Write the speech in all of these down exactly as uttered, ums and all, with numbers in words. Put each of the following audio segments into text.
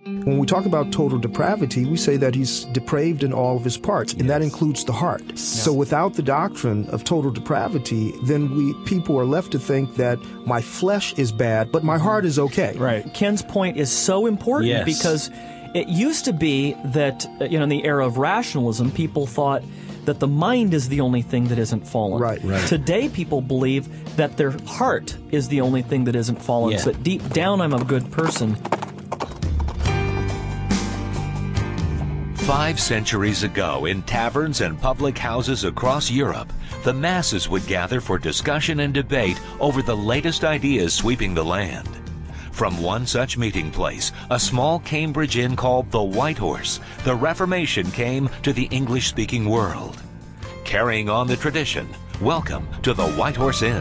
When we talk about total depravity, we say that he's depraved in all of his parts, and yes. that includes the heart. Yes. So without the doctrine of total depravity, then we people are left to think that my flesh is bad, but my heart is okay. Right. Ken's point is so important yes. because it used to be that, you know, in the era of rationalism, people thought that the mind is the only thing that isn't fallen. Right. Right. Today, people believe that their heart is the only thing that isn't fallen. Yeah. So that deep down, I'm a good person. Five centuries ago, in taverns and public houses across Europe, the masses would gather for discussion and debate over the latest ideas sweeping the land. From one such meeting place, a small Cambridge inn called the White Horse, the Reformation came to the English-speaking world. Carrying on the tradition, welcome to the White Horse Inn.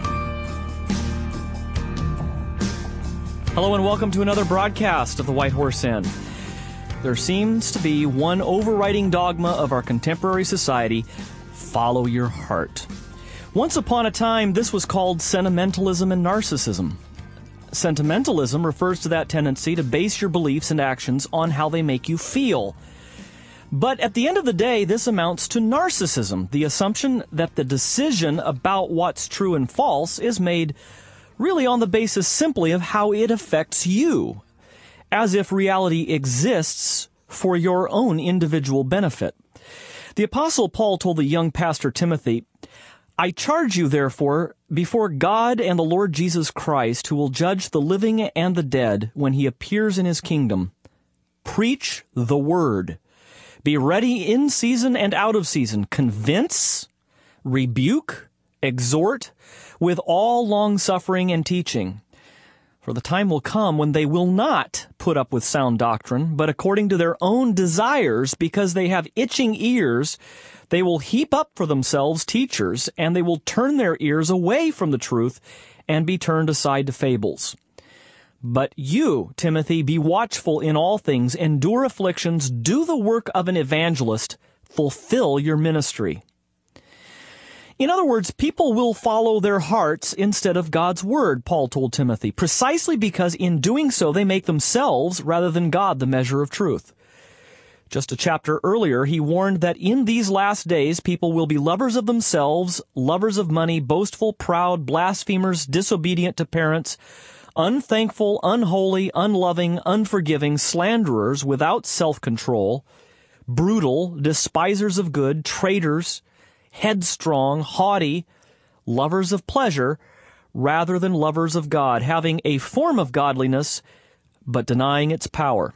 Hello and welcome to another broadcast of the White Horse Inn. There seems to be one overriding dogma of our contemporary society: follow your heart. Once upon a time, this was called sentimentalism and narcissism. Sentimentalism refers to that tendency to base your beliefs and actions on how they make you feel. But at the end of the day, this amounts to narcissism, the assumption that the decision about what's true and false is made really on the basis simply of how it affects you, as if reality exists for your own individual benefit. The Apostle Paul told the young pastor Timothy, "I charge you, therefore, before God and the Lord Jesus Christ, who will judge the living and the dead when he appears in his kingdom, preach the word. Be ready in season and out of season. Convince, rebuke, exhort, with all long-suffering and teaching. For the time will come when they will not put up with sound doctrine, but according to their own desires, because they have itching ears, they will heap up for themselves teachers, and they will turn their ears away from the truth and be turned aside to fables. But you, Timothy, be watchful in all things, endure afflictions, do the work of an evangelist, fulfill your ministry." In other words, people will follow their hearts instead of God's word, Paul told Timothy, precisely because in doing so they make themselves, rather than God, the measure of truth. Just a chapter earlier, he warned that in these last days people will be lovers of themselves, lovers of money, boastful, proud, blasphemers, disobedient to parents, unthankful, unholy, unloving, unforgiving, slanderers, without self-control, brutal, despisers of good, traitors, headstrong, haughty, lovers of pleasure rather than lovers of God, having a form of godliness but denying its power.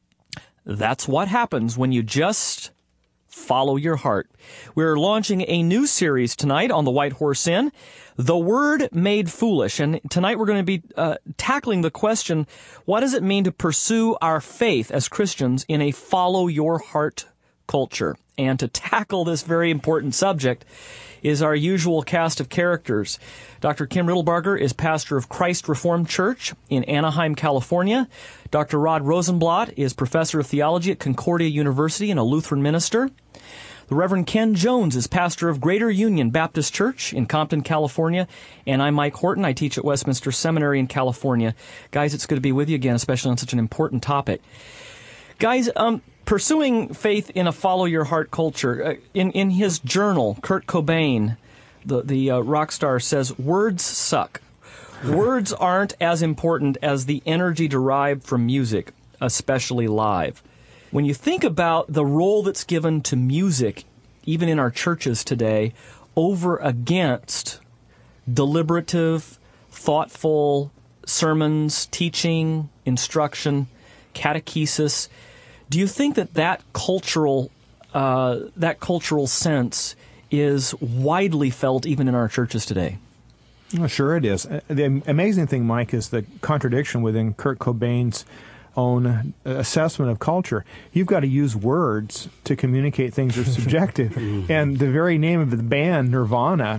That's what happens when you just follow your heart. We're launching a new series tonight on the White Horse Inn, The Word Made Foolish. And tonight we're going to be uh, tackling the question, what does it mean to pursue our faith as Christians in a follow your heart culture? And to tackle this very important subject is our usual cast of characters. Doctor Kim Riddlebarger is pastor of Christ Reformed Church in Anaheim, California. Doctor Rod Rosenblatt is professor of theology at Concordia University and a Lutheran minister. The Reverend Ken Jones is pastor of Greater Union Baptist Church in Compton, California. And I'm Mike Horton. I teach at Westminster Seminary in California. Guys, it's good to be with you again, especially on such an important topic. Guys, um... pursuing faith in a follow-your-heart culture. Uh, in, in his journal, Kurt Cobain, the, the uh, rock star, says, words suck. Words aren't as important as the energy derived from music, especially live. When you think about the role that's given to music, even in our churches today, over against deliberative, thoughtful sermons, teaching, instruction, catechesis, do you think that that cultural uh, that cultural sense is widely felt even in our churches today? Well, sure it is. The amazing thing, Mike, is the contradiction within Kurt Cobain's own assessment of culture. You've got to use words to communicate things that are subjective. And the very name of the band, Nirvana,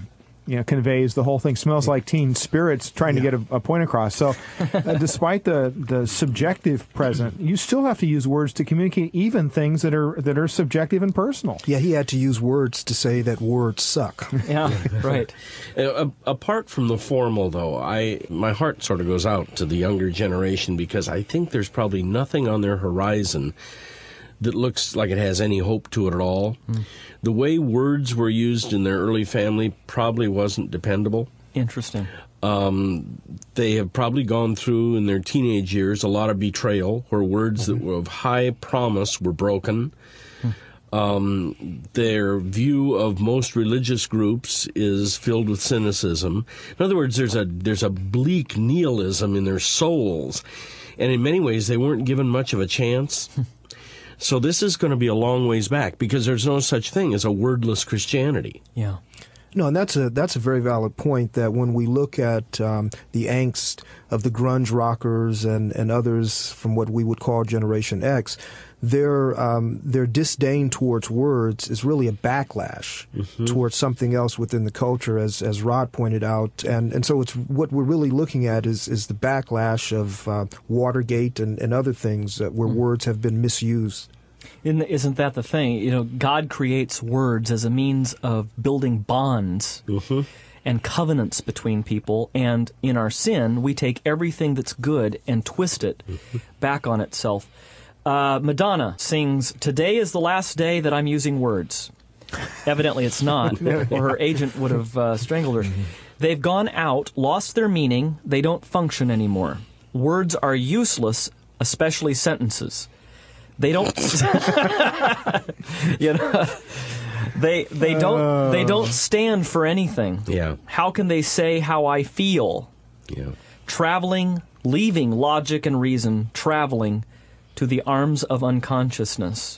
you know, conveys the whole thing. Smells like teen spirits trying Yeah. to get a, a point across. So uh, despite the, the subjective present, you still have to use words to communicate even things that are that are subjective and personal. Yeah, he had to use words to say that words suck. Yeah, right. Uh, apart from the formal, though, I my heart sort of goes out to the younger generation because I think there's probably nothing on their horizon that looks like it has any hope to it at all. Mm. The way words were used in their early family probably wasn't dependable. Interesting. Um, they have probably gone through in their teenage years a lot of betrayal, where words mm-hmm. that were of high promise were broken. Mm. Um, their view of most religious groups is filled with cynicism. In other words, there's a there's a bleak nihilism in their souls, and in many ways they weren't given much of a chance. So this is going to be a long ways back because there's no such thing as a wordless Christianity. Yeah. No, and that's a that's a very valid point, that when we look at um, the angst of the grunge rockers and, and others from what we would call Generation X, their um, their disdain towards words is really a backlash mm-hmm. towards something else within the culture, as as Rod pointed out, and and so it's what we're really looking at is is the backlash of uh, Watergate and, and other things uh, where mm-hmm. words have been misused. Isn't that the thing? You know, God creates words as a means of building bonds mm-hmm. and covenants between people, and in our sin, we take everything that's good and twist it mm-hmm. back on itself. Uh, Madonna sings, "Today is the last day that I'm using words." Evidently it's not, or her agent would have uh, strangled her. Mm-hmm. They've gone out, lost their meaning, they don't function anymore. Words are useless, especially sentences. They don't, you know, they they don't they don't stand for anything. Yeah. How can they say how I feel? Yeah. Traveling, leaving logic and reason, traveling to the arms of unconsciousness.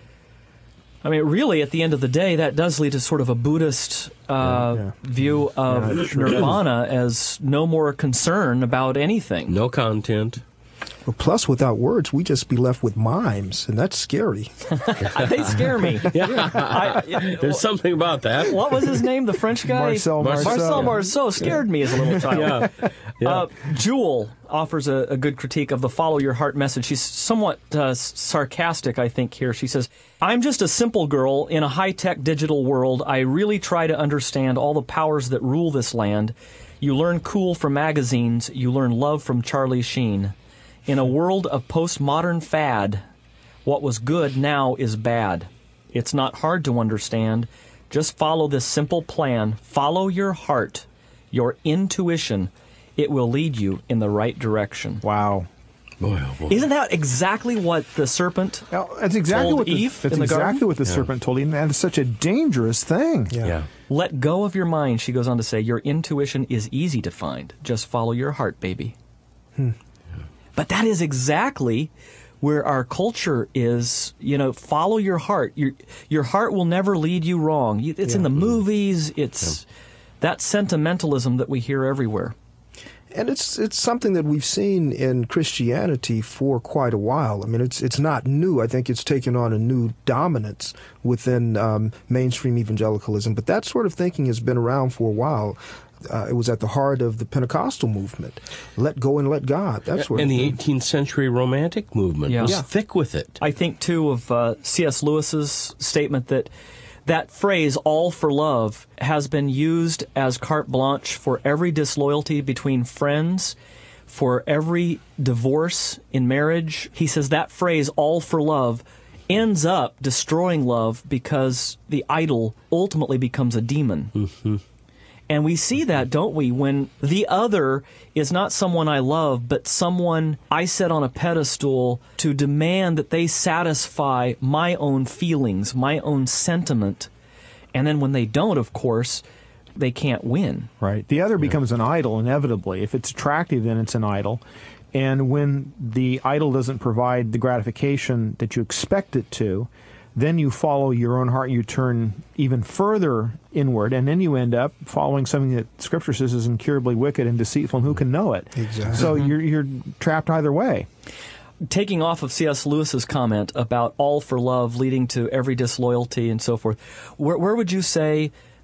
I mean, really, at the end of the day, that does lead to sort of a Buddhist uh, yeah, yeah. view of yeah, sure nirvana is. as no more concern about anything. No content. Well, plus, without words, we just be left with mimes, and that's scary. They scare me. Yeah. I, yeah. There's well, something about that. What was his name? The French guy? Marcel Marceau. Marcel Marceau scared yeah. me as a little child. Yeah. Yeah. Uh, Jewel offers a, a good critique of the follow your heart message. She's somewhat uh, sarcastic, I think, here. She says, "I'm just a simple girl in a high-tech digital world. I really try to understand all the powers that rule this land. You learn cool from magazines. You learn love from Charlie Sheen. In a world of postmodern fad, what was good now is bad. It's not hard to understand. Just follow this simple plan. Follow your heart, your intuition. It will lead you in the right direction." Wow. Boy, oh boy. Isn't that exactly what the serpent well, that's exactly told what the, Eve That's in the exactly garden? what the yeah. serpent told Eve, and that is such a dangerous thing. Yeah. yeah. Let go of your mind, she goes on to say. Your intuition is easy to find. Just follow your heart, baby. Hmm. But that is exactly where our culture is, you know, follow your heart. Your your heart will never lead you wrong. It's yeah. in the movies. It's yeah. that sentimentalism that we hear everywhere. And it's it's something that we've seen in Christianity for quite a while. I mean, it's it's not new. I think it's taken on a new dominance within um, mainstream evangelicalism. But that sort of thinking has been around for a while. Uh, it was at the heart of the Pentecostal movement. Let go and let God. That's what. And the eighteenth century Romantic movement yeah. was yeah. thick with it. I think, too, of uh, C S Lewis's statement that that phrase, all for love, has been used as carte blanche for every disloyalty between friends, for every divorce in marriage. He says that phrase, all for love, ends up destroying love because the idol ultimately becomes a demon. Mm-hmm. And we see that, don't we, when the other is not someone I love, but someone I set on a pedestal to demand that they satisfy my own feelings, my own sentiment. And then when they don't, of course, they can't win. Right. The other yeah. becomes an idol, inevitably. If it's attractive, then it's an idol. And when the idol doesn't provide the gratification that you expect it to, then you follow your own heart, you turn even further inward, and then you end up following something that Scripture says is incurably wicked and deceitful, and who can know it? Exactly. So you're, you're trapped either way. Taking off of C S Lewis's comment about all for love leading to every disloyalty and so forth, where, where would you say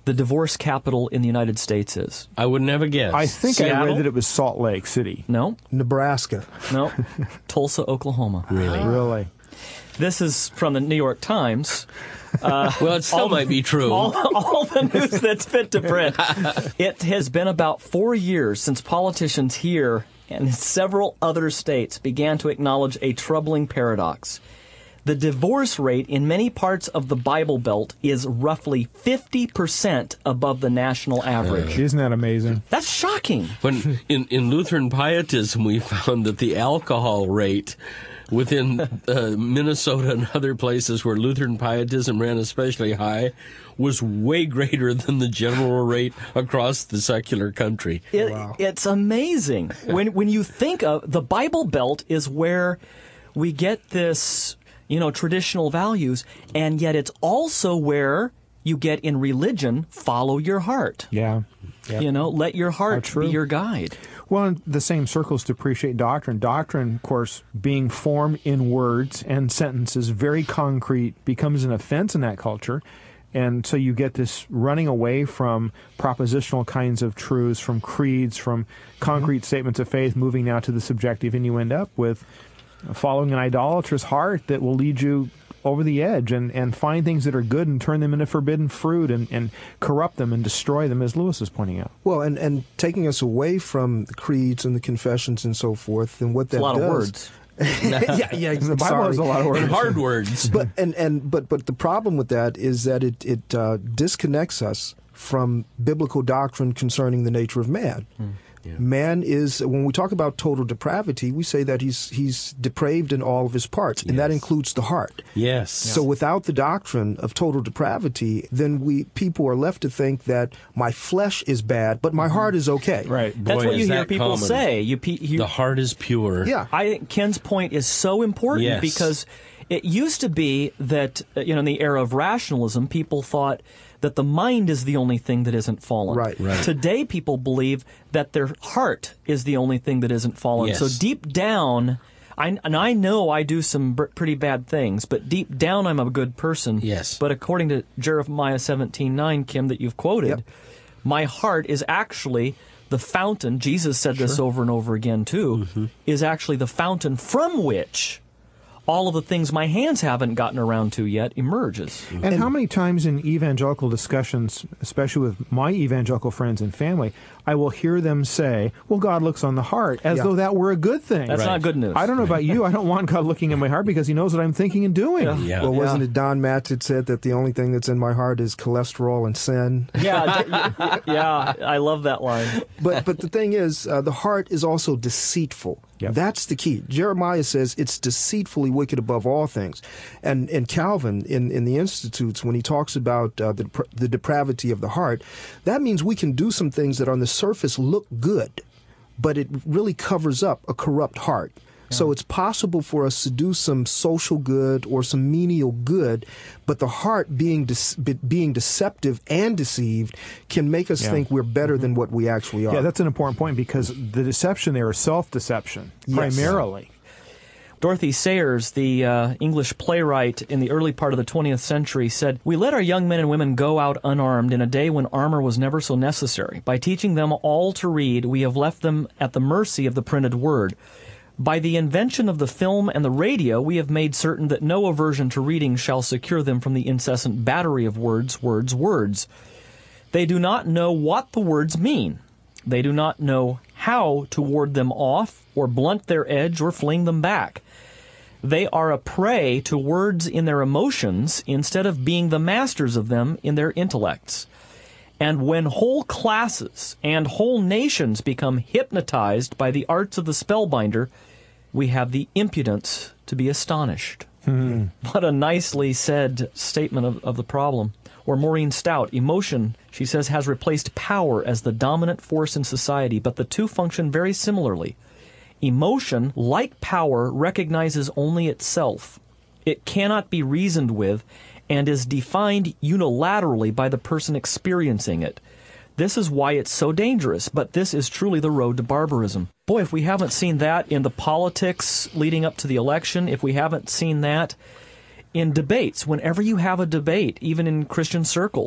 the divorce capital in the United States is? I wouldn't have a guess. I think Seattle? I read that it was Salt Lake City. No, Nebraska. no, Tulsa, Oklahoma. Really? Really? This is from the New York Times. Well, it still might be true. All, all the news that's fit to print. It has been about four years since politicians here and several other states began to acknowledge a troubling paradox. The divorce rate in many parts of the Bible Belt is roughly fifty percent above the national average. Isn't that amazing? That's shocking. When in, in Lutheran Pietism, we found that the alcohol rate within uh, Minnesota and other places where Lutheran Pietism ran especially high was way greater than the general rate across the secular country. It, Wow. It's amazing. When when you think of the Bible Belt is where we get this, you know, traditional values, and yet it's also where you get in religion, follow your heart. Yeah. Yep. You know, let your How heart true. be your guide. Well, in the same circles to appreciate doctrine. Doctrine, of course, being formed in words and sentences, very concrete, becomes an offense in that culture. And so you get this running away from propositional kinds of truths, from creeds, from concrete mm-hmm. statements of faith, moving now to the subjective, and you end up with following an idolatrous heart that will lead you over the edge and, and find things that are good and turn them into forbidden fruit and, and corrupt them and destroy them, as Lewis is pointing out. Well, and, and taking us away from the creeds and the confessions and so forth, and what that A lot does. of words. yeah, yeah. The Bible sorry. has a lot of words. And hard words. But and, and but but the problem with that is that it it uh, disconnects us from biblical doctrine concerning the nature of man. Hmm. Yeah. Man is, when we talk about total depravity, we say that he's he's depraved in all of his parts, and that Yes. includes the heart. Yes. So without the doctrine of total depravity, then we people are left to think that my flesh is bad, but my heart is okay. Right. That's Boy, what you is hear that people common. say. You, pe- you The heart is pure. Yeah. I think Ken's point is so important Yes. because it used to be that, uh, you know, in the era of rationalism, people thought that the mind is the only thing that isn't fallen. Right. Right. Today, people believe that their heart is the only thing that isn't fallen. Yes. So deep down, I, and I know I do some b- pretty bad things, but deep down I'm a good person. Yes. But according to Jeremiah seventeen nine, Kim, that you've quoted, Yep. my heart is actually the fountain. Jesus said this over and over again, too, Mm-hmm. is actually the fountain from which all of the things my hands haven't gotten around to yet emerges. And, how many times in evangelical discussions, especially with my evangelical friends and family, I will hear them say, well, God looks on the heart, as Yeah. though that were a good thing. That's Right. not good news. I don't know about you. I don't want God looking at my heart because he knows what I'm thinking and doing. Yeah. Well, wasn't Yeah. it Don Matz that said that the only thing that's in my heart is cholesterol and sin? Yeah, d- y- y- yeah, I love that line. But but the thing is, uh, the heart is also deceitful. Yep. That's the key. Jeremiah says it's deceitfully wicked above all things. And and Calvin, in, in the Institutes, when he talks about uh, the, the depravity of the heart, that means we can do some things that on the surface look good, but it really covers up a corrupt heart. So it's possible for us to do some social good or some menial good, but the heart being de- being deceptive and deceived can make us Yeah. think we're better than what we actually are. Yeah, that's an important point because the deception there is self-deception, Yes. primarily. Dorothy Sayers, the uh, English playwright in the early part of the twentieth century, said, "We let our young men and women go out unarmed in a day when armor was never so necessary. By teaching them all to read, we have left them at the mercy of the printed word. By the invention of the film and the radio, we have made certain that no aversion to reading shall secure them from the incessant battery of words, words, words. They do not know what the words mean. They do not know how to ward them off, or blunt their edge, or fling them back. They are a prey to words in their emotions instead of being the masters of them in their intellects. And when whole classes and whole nations become hypnotized by the arts of the spellbinder, we have the impudence to be astonished." Hmm. What a nicely said statement of, of the problem. Or Maureen Stout, emotion, she says, has replaced power as the dominant force in society, but the two function very similarly. Emotion, like power, recognizes only itself. It cannot be reasoned with and is defined unilaterally by the person experiencing it. This is why it's so dangerous, but this is truly the road to barbarism. Boy, if we haven't seen that in the politics leading up to the election, if we haven't seen that in debates, whenever you have a debate, even in Christian circles,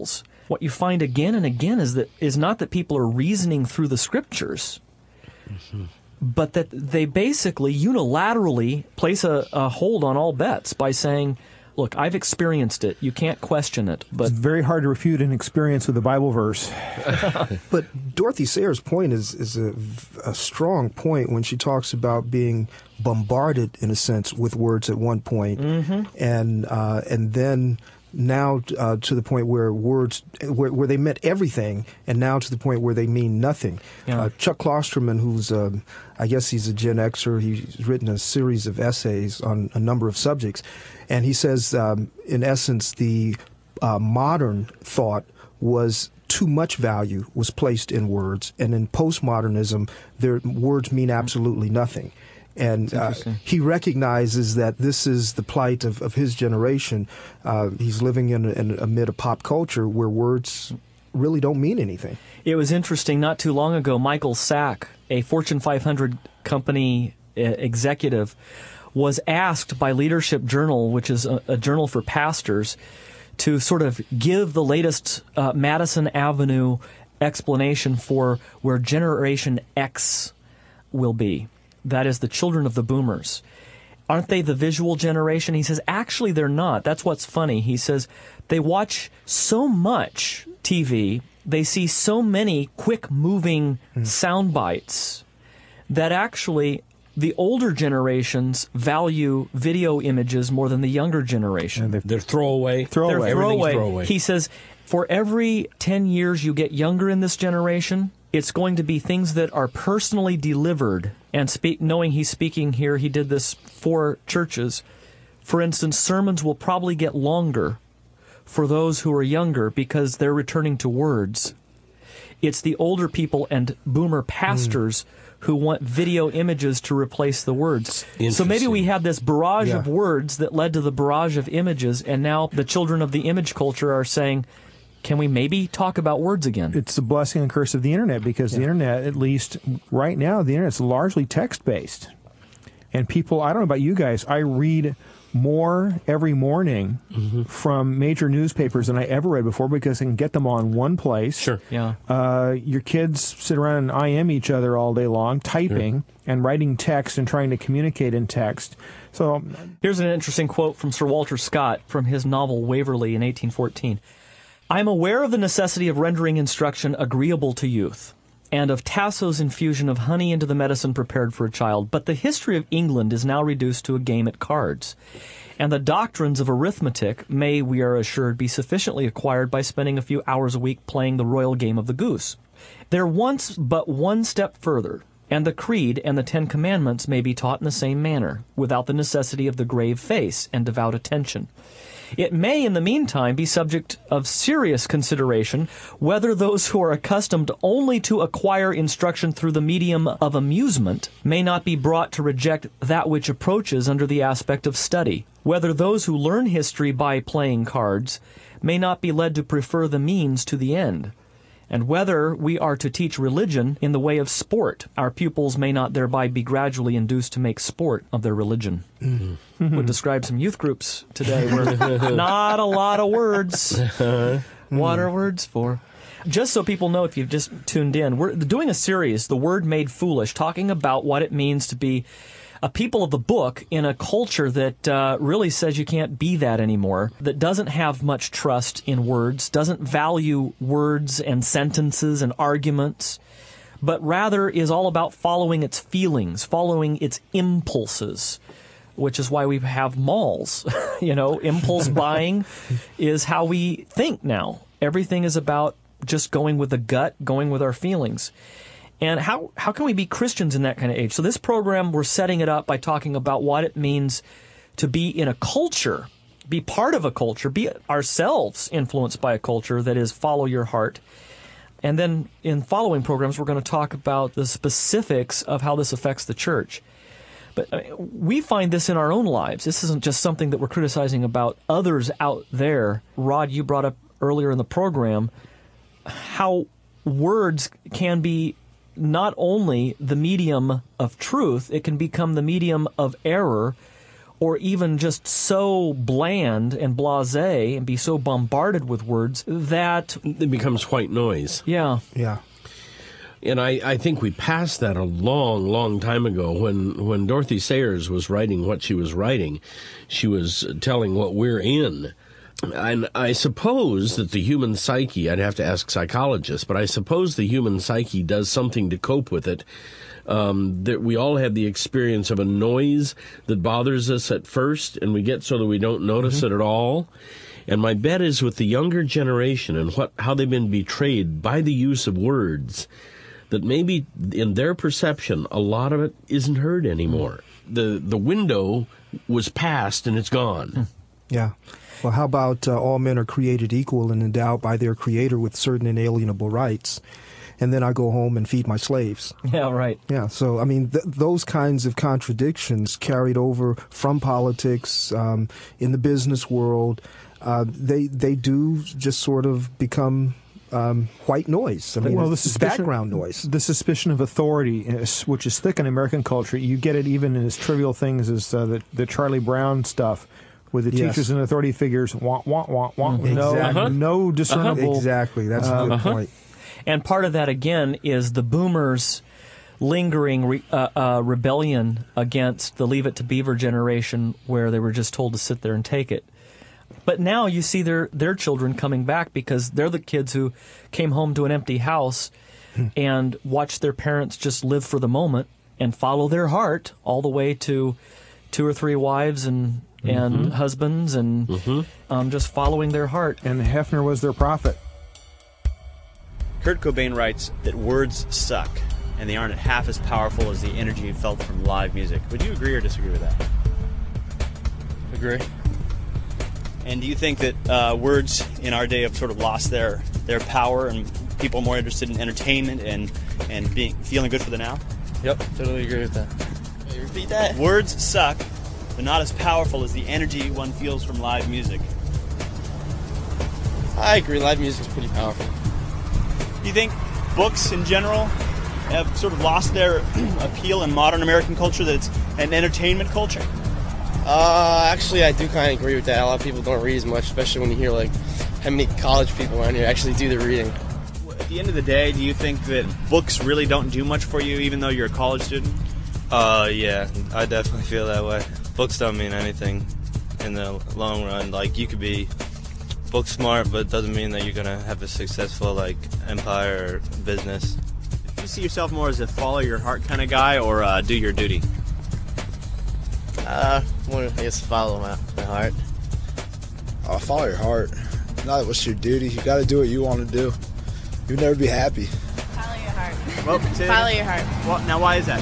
what you find again and again is that is not that people are reasoning through the Scriptures, mm-hmm. but that they basically unilaterally place a, a hold on all bets by saying, look, I've experienced it. You can't question it. But it's very hard to refute an experience with a Bible verse. But Dorothy Sayers' point is, is a, a strong point when she talks about being bombarded, in a sense, with words at one point, mm-hmm. and uh, and then now uh, to the point where words, where, where they meant everything, and now to the point where they mean nothing. Yeah. Uh, Chuck Klosterman, who's, um, I guess he's a Gen Xer, he's written a series of essays on a number of subjects, and he says, um, in essence, the uh, modern thought was too much value was placed in words, and in postmodernism, their words mean absolutely nothing. And uh, he recognizes that this is the plight of, of his generation. Uh, he's living in, in amid a pop culture where words really don't mean anything. It was interesting, not too long ago, Michael Sack, a Fortune five hundred company uh, executive, was asked by Leadership Journal, which is a, a journal for pastors, to sort of give the latest uh, Madison Avenue explanation for where Generation X will be. That is the children of the boomers. Aren't they the visual generation? He says, actually, they're not. That's what's funny. He says, they watch so much T V, they see so many quick-moving mm. sound bites that actually the older generations value video images more than the younger generation. And they're, they're throwaway. Throwaway. They're throwaway. throwaway. He says, for every ten years you get younger in this generation, it's going to be things that are personally delivered. And speak, knowing he's speaking here, he did this for churches. For instance, sermons will probably get longer for those who are younger because they're returning to words. It's the older people and boomer pastors mm. who want video images to replace the words. So maybe we had this barrage yeah. of words that led to the barrage of images, and now the children of the image culture are saying, can we maybe talk about words again? It's the blessing and curse of the Internet, because yeah. the Internet, at least right now, the Internet's largely text-based. And people, I don't know about you guys, I read more every morning mm-hmm. from major newspapers than I ever read before because I can get them on one place. Sure. Yeah. Uh, your kids sit around and I M each other all day long, typing yeah. and writing text and trying to communicate in text. So here's an interesting quote from Sir Walter Scott from his novel Waverley in eighteen fourteen. I am aware of the necessity of rendering instruction agreeable to youth, and of Tasso's infusion of honey into the medicine prepared for a child, but the history of England is now reduced to a game at cards, and the doctrines of arithmetic may, we are assured, be sufficiently acquired by spending a few hours a week playing the royal game of the goose. There wants but one step further, and the Creed and the Ten Commandments may be taught in the same manner, without the necessity of the grave face and devout attention. It may, in the meantime, be subject of serious consideration whether those who are accustomed only to acquire instruction through the medium of amusement may not be brought to reject that which approaches under the aspect of study, whether those who learn history by playing cards may not be led to prefer the means to the end, and whether we are to teach religion in the way of sport, our pupils may not thereby be gradually induced to make sport of their religion. Mm-hmm. Would describe some youth groups today where not a lot of words. What are words for? Just so people know, if you've just tuned in, we're doing a series, The Word Made Foolish, talking about what it means to be a people of the book in a culture that uh, really says you can't be that anymore, that doesn't have much trust in words, doesn't value words and sentences and arguments, but rather is all about following its feelings, following its impulses, which is why we have malls. You know, impulse buying is how we think now. Everything is about just going with the gut, going with our feelings. And how, how can we be Christians in that kind of age? So this program, we're setting it up by talking about what it means to be in a culture, be part of a culture, be ourselves influenced by a culture that is follow your heart. And then in following programs, we're going to talk about the specifics of how this affects the church. But I mean, we find this in our own lives. This isn't just something that we're criticizing about others out there. Rod, you brought up earlier in the program how words can be not only the medium of truth, it can become the medium of error or even just so bland and blasé and be so bombarded with words that it becomes white noise. Yeah. Yeah. And I, I think we passed that a long, long time ago. When, when Dorothy Sayers was writing what she was writing, she was telling what we're in. And I suppose that the human psyche, I'd have to ask psychologists, but I suppose the human psyche does something to cope with it. Um, that we all have the experience of a noise that bothers us at first, and we get so that we don't notice mm-hmm. it at all. And my bet is with the younger generation and what how they've been betrayed by the use of words, that maybe in their perception, a lot of it isn't heard anymore. The the window was passed and it's gone. Yeah. Well, how about uh, all men are created equal and endowed by their Creator with certain inalienable rights, and then I go home and feed my slaves? Yeah, right. Yeah, so, I mean, th- those kinds of contradictions carried over from politics, um, in the business world, uh, they they do just sort of become um, white noise. I mean, well, the it's suspicion, background noise. The suspicion of authority, which is thick in American culture, you get it even in as trivial things as uh, the, the Charlie Brown stuff, with the Yes. teachers and authority figures, wah, wah, wah, wah, Mm-hmm. no, Exactly. no discernible. Exactly, that's a good Uh-huh. point. And part of that, again, is the boomers' lingering re- uh, uh, rebellion against the Leave It to Beaver generation, where they were just told to sit there and take it. But now you see their, their children coming back because they're the kids who came home to an empty house and watched their parents just live for the moment and follow their heart all the way to two or three wives and, and Mm-hmm. husbands and Mm-hmm. um, just following their heart. And Hefner was their prophet. Kurt Cobain writes that words suck, and they aren't half as powerful as the energy you felt from live music. Would you agree or disagree with that? Agree. And do you think that uh, words in our day have sort of lost their, their power, and people are more interested in entertainment and, and being feeling good for the now? Yep, totally agree with that. Can you repeat that? Words suck, but not as powerful as the energy one feels from live music. I agree, live music's pretty powerful. Do you think books in general have sort of lost their appeal in modern American culture, that it's an entertainment culture? Uh, actually, I do kind of agree with that. A lot of people don't read as much, especially when you hear, like, how many college people around here actually do the reading. At the end of the day, do you think that books really don't do much for you, even though you're a college student? Uh, yeah, I definitely feel that way. Books don't mean anything in the long run. Like, you could be book smart, but it doesn't mean that you're gonna have a successful, like, empire or business. Do you see yourself more as a follow your heart kind of guy, or uh, do your duty? Uh, more, I guess, follow my, my heart. Uh, follow your heart. Not what's your duty. You got to do what you want to do. You'll never be happy. Follow your heart. Well, say that Follow again. your heart. Well, now why is that?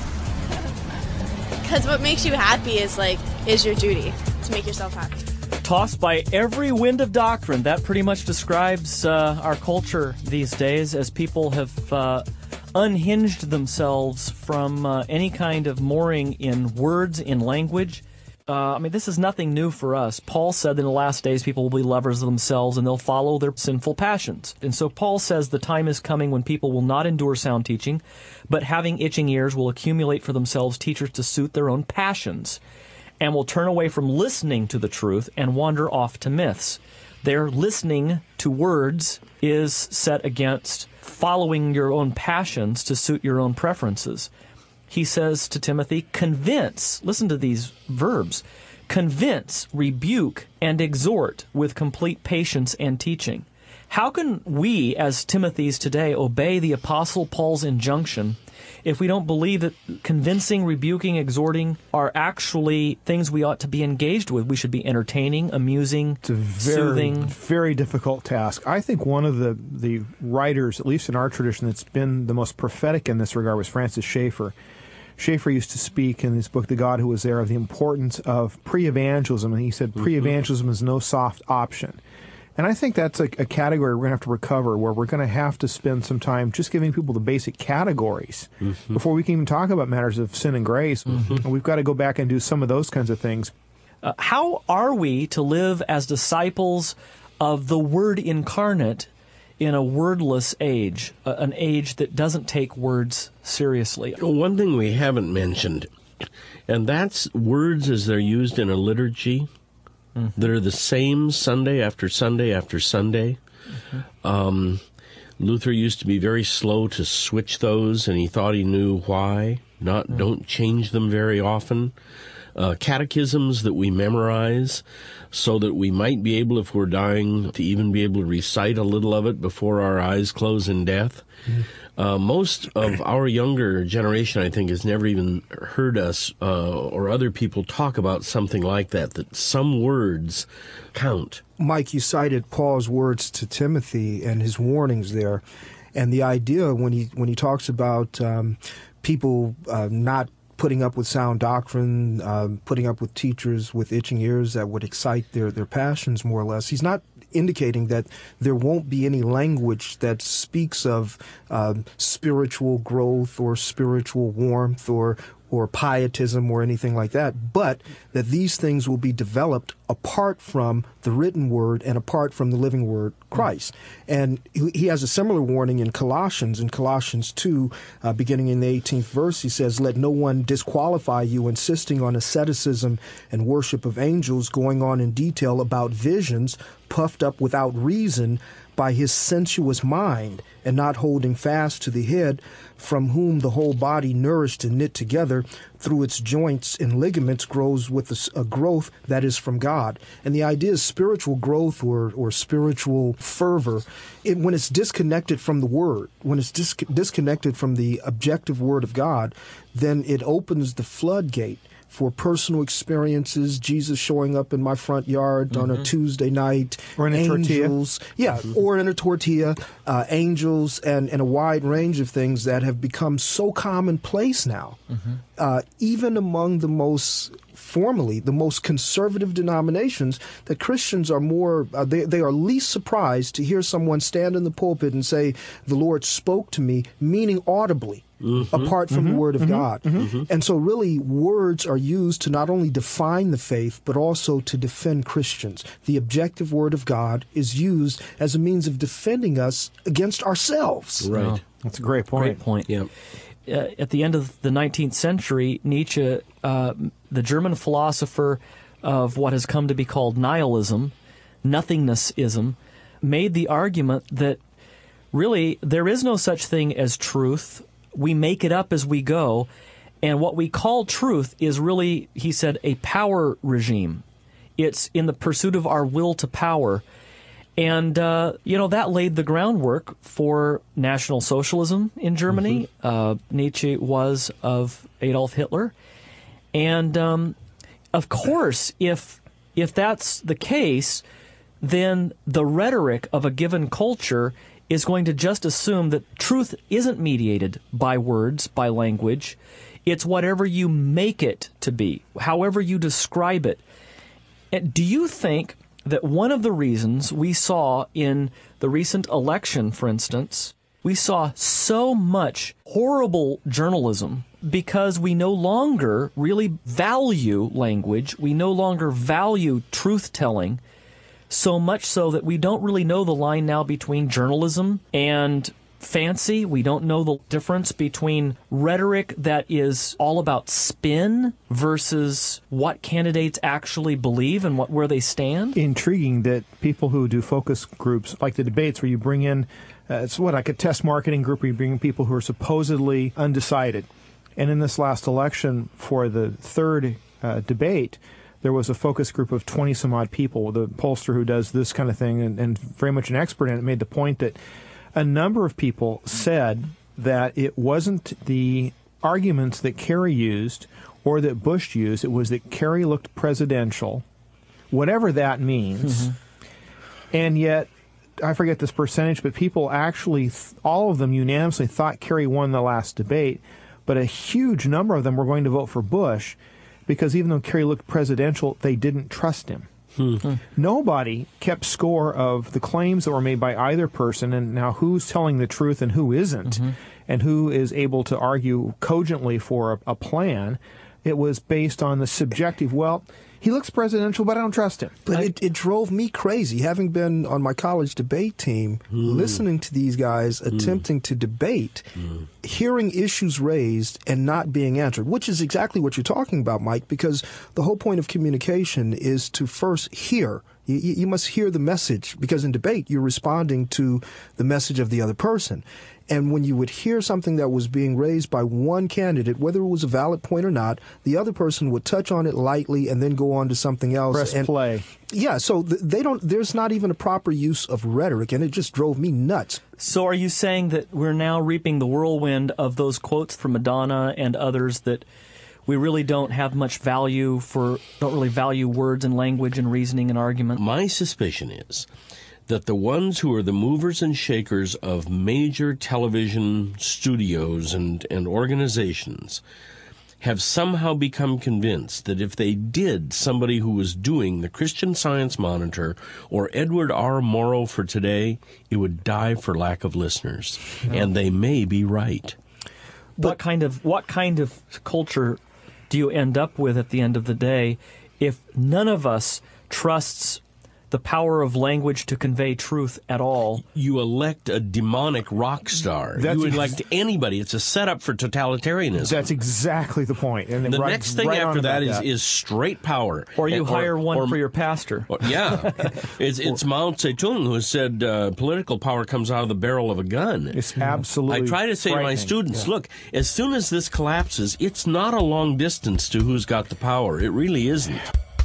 Because what makes you happy is like is your duty to make yourself happy. Tossed by every wind of doctrine. That pretty much describes uh, our culture these days, as people have uh, unhinged themselves from uh, any kind of mooring in words, in language. Uh, I mean, this is nothing new for us. Paul said that in the last days people will be lovers of themselves and they'll follow their sinful passions. And so Paul says the time is coming when people will not endure sound teaching, but having itching ears will accumulate for themselves teachers to suit their own passions, and will turn away from listening to the truth and wander off to myths. Their listening to words is set against following your own passions to suit your own preferences. He says to Timothy, convince, listen to these verbs, convince, rebuke, and exhort with complete patience and teaching. How can we, as Timothys today, obey the Apostle Paul's injunction if we don't believe that convincing, rebuking, exhorting are actually things we ought to be engaged with? We should be entertaining, amusing, It's a very, soothing. very difficult task. I think one of the, the writers, at least in our tradition, that's been the most prophetic in this regard was Francis Schaeffer. Schaeffer used to speak in his book, The God Who Was There, of the importance of pre-evangelism, and he said pre-evangelism is no soft option. And I think that's a, a category we're going to have to recover, where we're going to have to spend some time just giving people the basic categories Mm-hmm. before we can even talk about matters of sin and grace. And we've got to go back and do some of those kinds of things. Uh, how are we to live as disciples of the Word incarnate in a wordless age, uh, an age that doesn't take words seriously? Well, one thing we haven't mentioned, And that's words as they're used in a liturgy mm-hmm. that are the same Sunday after Sunday after Sunday. Mm-hmm. Um, Luther used to be very slow to switch those, and he thought he knew why. Not mm-hmm. don't change them very often. Uh, catechisms that we memorize so that we might be able, if we're dying, to even be able to recite a little of it before our eyes close in death. Mm-hmm. Uh, most of our younger generation, I think, has never even heard us uh, or other people talk about something like that, that some words count. Mike, you cited Paul's words to Timothy and his warnings there. And the idea when he when he talks about um, people uh, not putting up with sound doctrine, uh, putting up with teachers with itching ears that would excite their, their passions, more or less, he's not indicating that there won't be any language that speaks of uh, spiritual growth or spiritual warmth or or pietism or anything like that, but that these things will be developed apart from the written word and apart from the living word, Christ. And he has a similar warning in Colossians. In Colossians two, uh, beginning in the eighteenth verse, he says, "Let no one disqualify you, insisting on asceticism and worship of angels, going on in detail about visions, puffed up without reason by his sensuous mind, and not holding fast to the head, from whom the whole body, nourished and knit together through its joints and ligaments, grows with a, a growth that is from God." And the idea is spiritual growth or, or spiritual fervor, it, when it's disconnected from the Word, when it's dis- disconnected from the objective Word of God, then it opens the floodgate for personal experiences, Jesus showing up in my front yard mm-hmm. on a Tuesday night. Or in a angels, tortilla. Yeah, mm-hmm. or in a tortilla, uh, angels, and, and a wide range of things that have become so commonplace now. Mm-hmm. Uh, even among the most, formally, the most conservative denominations, that Christians are more, uh, they, they are least surprised to hear someone stand in the pulpit and say, "The Lord spoke to me," meaning audibly. Mm-hmm. apart from mm-hmm. the Word of mm-hmm. God. Mm-hmm. And so really words are used to not only define the faith, but also to defend Christians. The objective Word of God is used as a means of defending us against ourselves. Right. Oh, that's a great point. Great point. Yep. Uh, at the end of the nineteenth century, Nietzsche, uh, the German philosopher of what has come to be called nihilism, nothingnessism, made the argument that really there is no such thing as truth. We make it up as we go, and what we call truth is really, he said, a power regime. It's in the pursuit of our will to power. And, uh, you know, that laid the groundwork for National Socialism in Germany. Mm-hmm. Uh, Nietzsche was of Adolf Hitler. And, um, of course, if if that's the case, then the rhetoric of a given culture is going to just assume that truth isn't mediated by words, by language. It's whatever you make it to be, however you describe it. And do you think that one of the reasons we saw in the recent election, for instance, we saw so much horrible journalism because we no longer really value language, we no longer value truth-telling, so much so that we don't really know the line now between journalism and fancy. We don't know the difference between rhetoric that is all about spin versus what candidates actually believe and what where they stand. Intriguing that people who do focus groups, like the debates where you bring in, uh, it's what, like a test marketing group where you bring in people who are supposedly undecided. And in this last election for the third uh, debate, there was a focus group of twenty some odd people. The pollster who does this kind of thing and, and very much an expert in it made the point that a number of people said that it wasn't the arguments that Kerry used or that Bush used. It was that Kerry looked presidential, whatever that means. Mm-hmm. And yet, I forget this percentage, but people actually, th- all of them unanimously thought Kerry won the last debate, but a huge number of them were going to vote for Bush, because even though Kerry looked presidential, they didn't trust him. Hmm. Hmm. Nobody kept score of the claims that were made by either person, and now who's telling the truth and who isn't, mm-hmm. and who is able to argue cogently for a, a plan. It was based on the subjective, well, he looks presidential, but I don't trust him. But I, it, it drove me crazy, having been on my college debate team, mm. listening to these guys mm. attempting to debate, mm. hearing issues raised and not being answered, which is exactly what you're talking about, Mike, because the whole point of communication is to first hear. You, you must hear the message, because in debate, you're responding to the message of the other person. And when you would hear something that was being raised by one candidate, whether it was a valid point or not, the other person would touch on it lightly and then go on to something else. Press and, play. Yeah, so th- they don't. There's not even a proper use of rhetoric, and it just drove me nuts. So are you saying that we're now reaping the whirlwind of those quotes from Madonna and others, that we really don't have much value for, don't really value words and language and reasoning and argument? My suspicion is that the ones who are the movers and shakers of major television studios and, and organizations have somehow become convinced that if they did somebody who was doing the Christian Science Monitor or Edward R. Morrow for Today, it would die for lack of listeners. Yeah. And they may be right. But what kind of what kind of culture do you end up with at the end of the day if none of us trusts the power of language to convey truth at all? You elect a demonic rock star. That's you ex- elect anybody. It's a setup for totalitarianism. That's exactly the point. And the right, next thing right after that is, that is straight power. Or you or, hire one or, for your pastor. Or, yeah. it's it's Mao Zedong who said uh, political power comes out of the barrel of a gun. It's absolutely I try to say to my students, yeah. look, as soon as this collapses, it's not a long distance to who's got the power. It really isn't.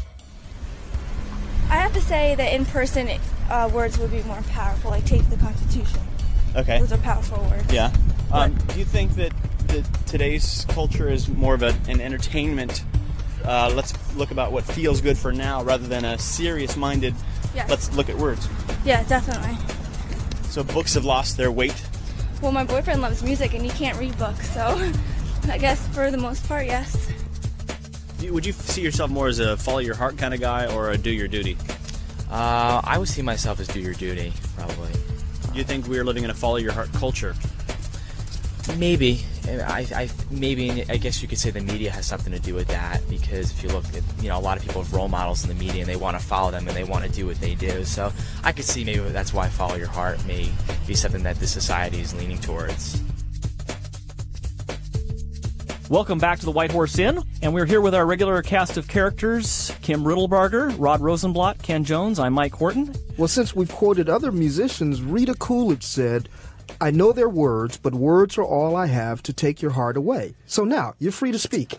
I have to say that in person, uh, words would be more powerful. Like take the Constitution. Okay. Those are powerful words. Yeah. Um, do you think that, that today's culture is more of a, an entertainment? Uh, let's look about what feels good for now, rather than a serious-minded. Yes. Let's look at words. Yeah, definitely. So books have lost their weight. Well, my boyfriend loves music, and he can't read books, so I guess for the most part, yes. Would you see yourself more as a follow your heart kind of guy or a do your duty? Uh, I would see myself as do your duty, probably. Do you think we're living in a follow your heart culture? Maybe. I, I, maybe, I guess you could say the media has something to do with that, because if you look at, you know, a lot of people have role models in the media and they want to follow them and they want to do what they do. So I could see maybe that's why follow your heart may be something that this society is leaning towards. Welcome back to the White Horse Inn, and we're here with our regular cast of characters, Kim Riddlebarger, Rod Rosenblatt, Ken Jones. I'm Mike Horton. Well, since we've quoted other musicians, Rita Coolidge said, "I know they're words, but words are all I have to take your heart away." So now, you're free to speak.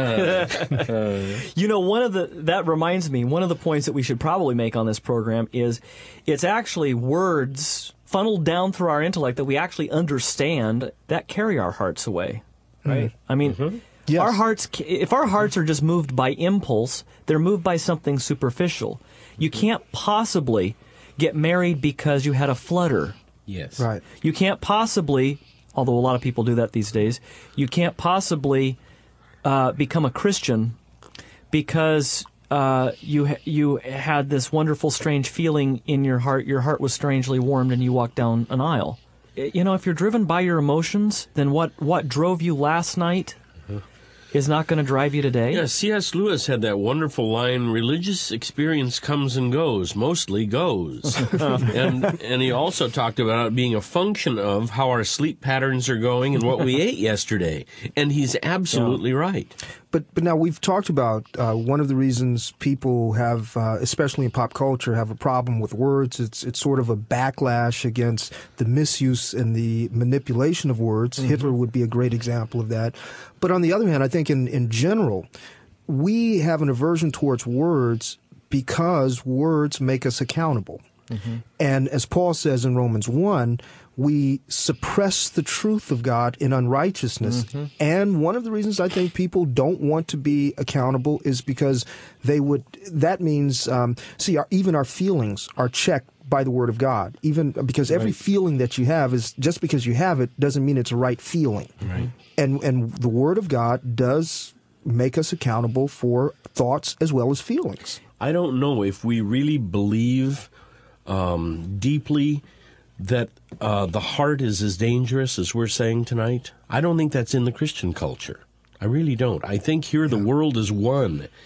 You know, one of the, that reminds me, one of the points that we should probably make on this program is it's actually words funneled down through our intellect that we actually understand that carry our hearts away. Right? I mean, mm-hmm. yes. our hearts, if our hearts are just moved by impulse, they're moved by something superficial. You can't possibly get married because you had a flutter. Yes. Right. You can't possibly, although a lot of people do that these days, you can't possibly uh, become a Christian because uh, you you had this wonderful, strange feeling in your heart. Your heart was strangely warmed and you walked down an aisle. You know, if you're driven by your emotions, then what, what drove you last night is not going to drive you today. Yeah, C S Lewis had that wonderful line, religious experience comes and goes, mostly goes. and and he also talked about it being a function of how our sleep patterns are going and what we ate yesterday. And he's absolutely yeah. right. But but now we've talked about uh, one of the reasons people have, uh, especially in pop culture, have a problem with words. It's it's sort of a backlash against the misuse and the manipulation of words. Mm-hmm. Hitler would be a great example of that. But on the other hand, I think in, in general, we have an aversion towards words because words make us accountable. Mm-hmm. And as Paul says in Romans one, we suppress the truth of God in unrighteousness. Mm-hmm. And one of the reasons I think people don't want to be accountable is because they would, that means, um, see, our, even our feelings are checked by the Word of God, even because every right. feeling that you have is, just because you have it doesn't mean it's a right feeling. Right. And, and the Word of God does make us accountable for thoughts as well as feelings. I don't know if we really believe um, deeply that uh, the heart is as dangerous as we're saying tonight. I don't think that's in the Christian culture. I really don't. I think here yeah. the world is one.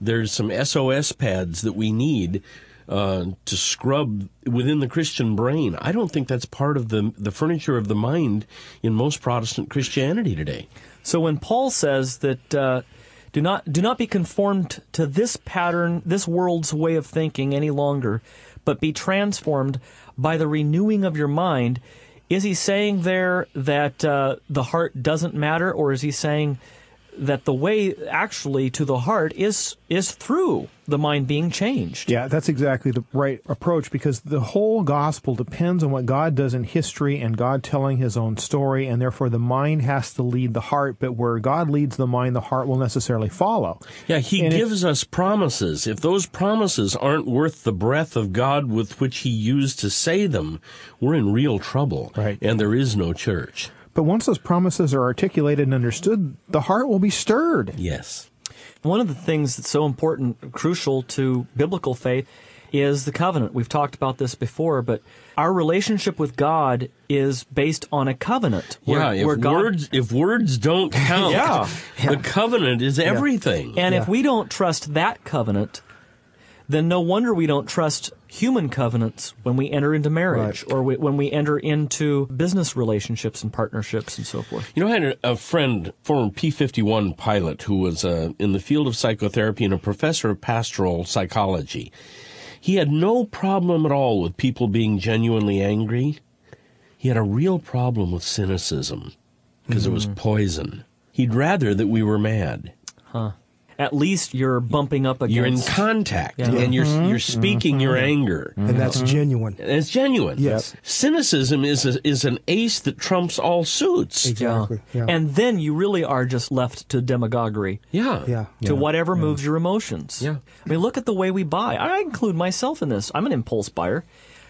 there's some S O S pads that we need uh, to scrub within the Christian brain. I don't think that's part of the the furniture of the mind in most Protestant Christianity today. So when Paul says that uh, do not do not be conformed to this pattern, this world's way of thinking any longer, but be transformed by the renewing of your mind, is he saying there that uh, the heart doesn't matter, or is he saying that the way actually to the heart is is through the mind being changed? Yeah, that's exactly the right approach, because the whole gospel depends on what God does in history and God telling his own story, and therefore the mind has to lead the heart, but where God leads the mind, the heart will necessarily follow. Yeah, he and gives if, us promises. If those promises aren't worth the breath of God with which he used to say them, we're in real trouble, right. And there is no church. But once those promises are articulated and understood, the heart will be stirred. Yes. One of the things that's so important, crucial to biblical faith, is the covenant. We've talked about this before, but our relationship with God is based on a covenant. Where, yeah, if where God, words if words don't count, yeah. the covenant is everything. And yeah. if we don't trust that covenant, then no wonder we don't trust human covenants when we enter into marriage, right. or we, when we enter into business relationships and partnerships and so forth. You know, I had a, a friend, former P fifty-one pilot, who was uh, in the field of psychotherapy and a professor of pastoral psychology. He had no problem at all with people being genuinely angry. He had a real problem with cynicism, because mm-hmm. it was poison. He'd rather that we were mad. Huh. At least you're bumping up against... You're in contact, yeah. and you're mm-hmm. you're speaking mm-hmm. your anger. And that's mm-hmm. genuine. And it's genuine. Yes. Cynicism is a, is an ace that trumps all suits. Exactly. Yeah. And then you really are just left to demagoguery. Yeah. Yeah. To Yeah. whatever Yeah. moves your emotions. Yeah. I mean, look at the way we buy. I include myself in this. I'm an impulse buyer.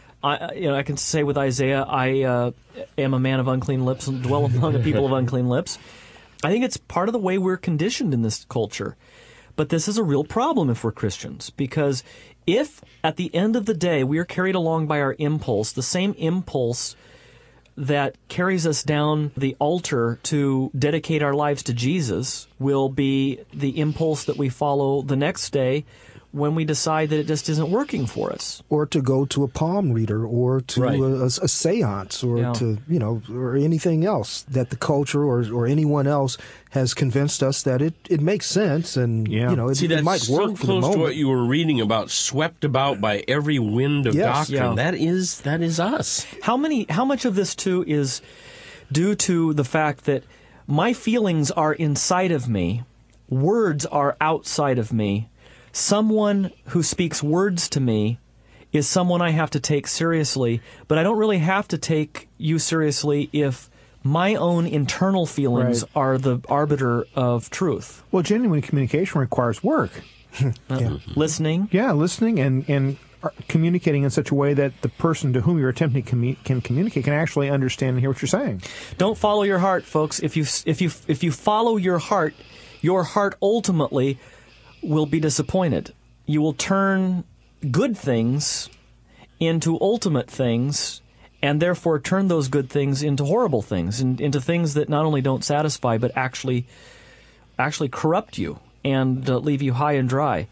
I, you know, I can say with Isaiah, I uh, am a man of unclean lips and dwell among a people of unclean lips. I think it's part of the way we're conditioned in this culture. But this is a real problem if we're Christians, because if at the end of the day we are carried along by our impulse, the same impulse that carries us down the altar to dedicate our lives to Jesus will be the impulse that we follow the next day when we decide that it just isn't working for us. Or to go to a palm reader, or to Right. a, a, a seance, or Yeah. to, you know, or anything else that the culture or, or anyone else has convinced us that it, it makes sense, and, Yeah. you know, it, See, it that's might work so for the close moment. to what you were reading about, swept about by every wind of Yes. doctrine. Yeah. That is that is us. How many? How much of this too is due to the fact that my feelings are inside of me, words are outside of me. Someone who speaks words to me is someone I have to take seriously, but I don't really have to take you seriously if my own internal feelings Right. are the arbiter of truth. Well, genuine communication requires work. Uh, listening. Yeah, listening and, and communicating in such a way that the person to whom you're attempting to commu- can communicate can actually understand and hear what you're saying. Don't follow your heart, folks. If you if you if you follow your heart, your heart ultimately will be disappointed. You will turn good things into ultimate things, and therefore turn those good things into horrible things, and into things that not only don't satisfy, but actually actually corrupt you and uh, leave you high and dry.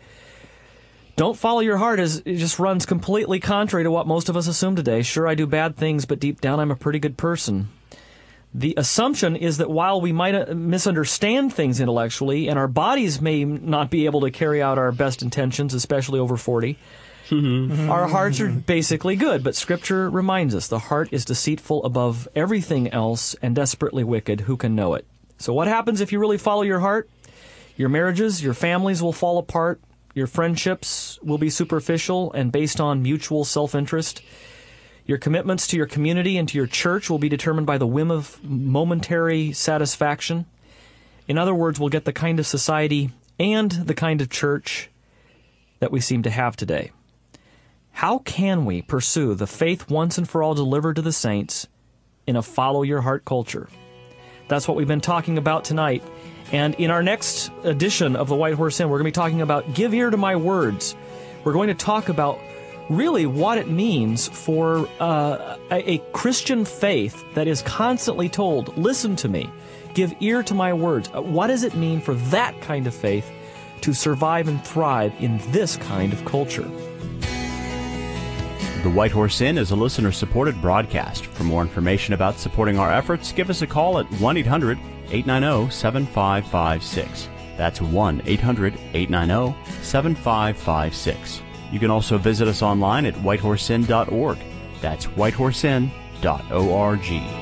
Don't follow your heart as it just runs completely contrary to what most of us assume today. Sure, I do bad things, but deep down I'm a pretty good person. The assumption is that while we might uh, misunderstand things intellectually, and our bodies may not be able to carry out our best intentions, especially over forty, our hearts are basically good. But Scripture reminds us the heart is deceitful above everything else and desperately wicked. Who can know it? So what happens if you really follow your heart? Your marriages, your families will fall apart. Your friendships will be superficial and based on mutual self-interest. Your commitments to your community and to your church will be determined by the whim of momentary satisfaction. In other words, we'll get the kind of society and the kind of church that we seem to have today. How can we pursue the faith once and for all delivered to the saints in a follow-your-heart culture? That's what we've been talking about tonight. And in our next edition of The White Horse Inn, we're going to be talking about Give Ear to My Words. We're going to talk about really what it means for uh, a, a Christian faith that is constantly told, listen to me, give ear to my words. Uh, what does it mean for that kind of faith to survive and thrive in this kind of culture. The White Horse Inn is a listener-supported broadcast. For more information about supporting our efforts, give us a call at one eight hundred eight nine zero seven five five six. That's one eight hundred eight nine zero seven five five six. You can also visit us online at white horse inn dot org. That's white horse inn dot org.